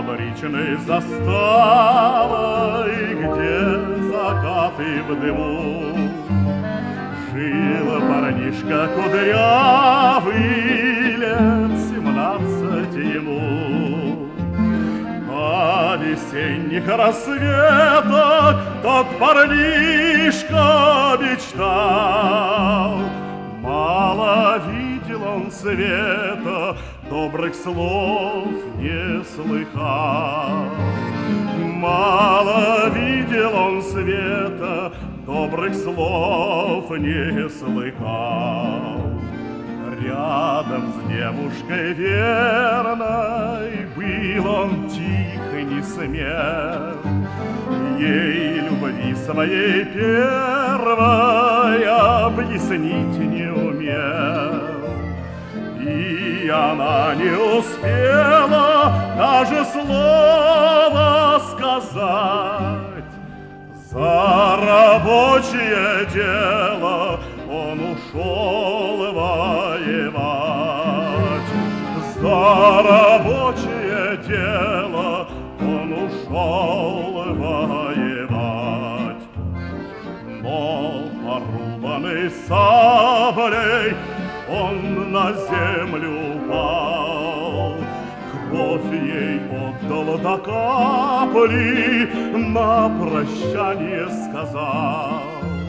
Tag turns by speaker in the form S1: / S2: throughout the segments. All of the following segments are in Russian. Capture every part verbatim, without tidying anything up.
S1: фабричной заставой, где закаты в дыму, жил парнишка кудрявый, лет семнадцать ему. О весенних рассветах тот парнишка мечтал. Мало видел он света, добрых слов не слыхал. Мало видел он света, добрых слов не слыхал. Рядом с девушкой верной был он тих и не смел, ей любви своей первой объяснить не умел. И она не успела даже слова сказать. За рабочее дело он ушел воевать. За рабочее дело он ушел воевать. Но порубанный саблей он на землю упал, кровь ей отдал до капли, на прощание сказал: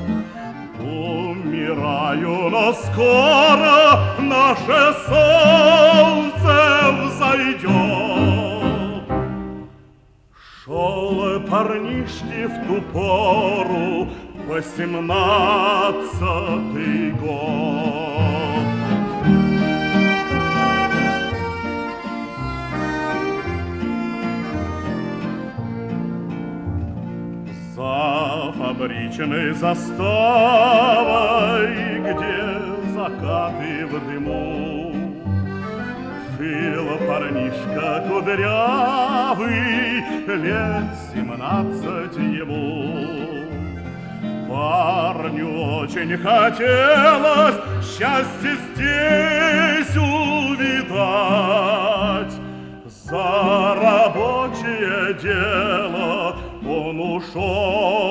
S1: умираю, но скоро наше солнце взойдет. Шел парнишке в ту пору восемнадцатый год. За фабричной заставой, где закаты в дыму, жил парнишка кудрявый, лет семнадцать ему. Парню очень хотелось счастье здесь увидать. За рабочее дело он ушел